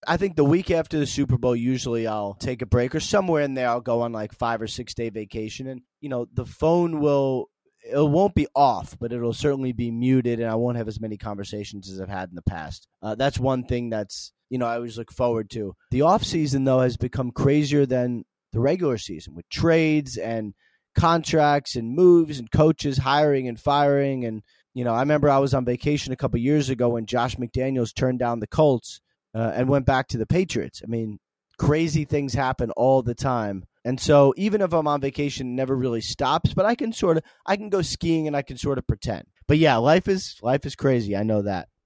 I think the week after the Super Bowl, usually I'll take a break or somewhere in there. I'll go on like 5 or 6 day vacation, and the phone it won't be off, but it'll certainly be muted, and I won't have as many conversations as I've had in the past. That's one thing that's I always look forward to. The off season though has become crazier than the regular season with trades and contracts and moves and coaches hiring and firing. And I remember I was on vacation a couple years ago when Josh McDaniels turned down the Colts and went back to the Patriots. I mean, crazy things happen all the time. And so even if I'm on vacation, it never really stops, but I can go skiing and I can sort of pretend. But yeah, life is crazy. I know that.